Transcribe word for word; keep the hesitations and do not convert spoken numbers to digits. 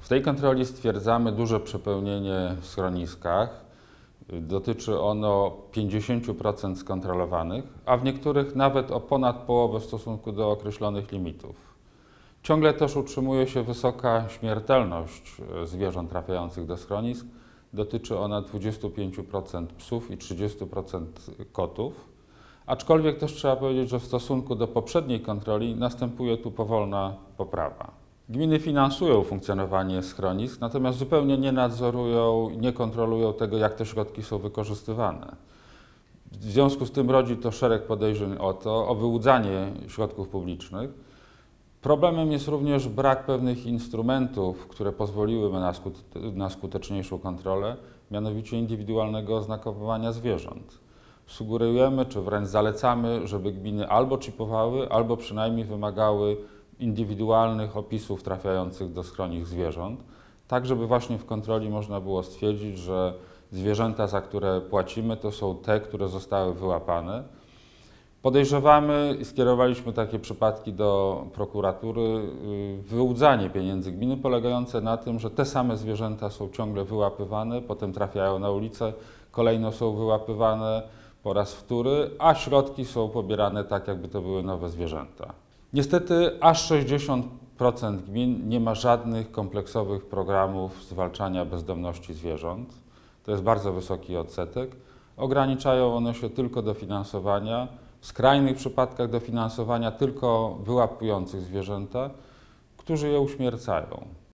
W tej kontroli stwierdzamy duże przepełnienie w schroniskach. Dotyczy ono pięćdziesięciu procent skontrolowanych, a w niektórych nawet o ponad połowę w stosunku do określonych limitów. Ciągle też utrzymuje się wysoka śmiertelność zwierząt trafiających do schronisk. Dotyczy ona dwudziestu pięciu procent psów i trzydziestu procent kotów. Aczkolwiek też trzeba powiedzieć, że w stosunku do poprzedniej kontroli następuje tu powolna poprawa. Gminy finansują funkcjonowanie schronisk, natomiast zupełnie nie nadzorują i nie kontrolują tego, jak te środki są wykorzystywane. W związku z tym rodzi to szereg podejrzeń o to, o wyłudzanie środków publicznych. Problemem jest również brak pewnych instrumentów, które pozwoliłyby na, skute- na skuteczniejszą kontrolę, mianowicie indywidualnego oznakowywania zwierząt. Sugerujemy, czy wręcz zalecamy, żeby gminy albo chipowały, albo przynajmniej wymagały indywidualnych opisów trafiających do schronisk zwierząt, tak żeby właśnie w kontroli można było stwierdzić, że zwierzęta, za które płacimy, to są te, które zostały wyłapane. Podejrzewamy i skierowaliśmy takie przypadki do prokuratury, wyłudzanie pieniędzy gminy polegające na tym, że te same zwierzęta są ciągle wyłapywane, potem trafiają na ulicę, kolejno są wyłapywane po raz wtóry, a środki są pobierane tak, jakby to były nowe zwierzęta. Niestety aż sześćdziesiąt procent gmin nie ma żadnych kompleksowych programów zwalczania bezdomności zwierząt. To jest bardzo wysoki odsetek. Ograniczają one się tylko do finansowania, w skrajnych przypadkach do finansowania tylko wyłapujących zwierzęta, którzy je uśmiercają.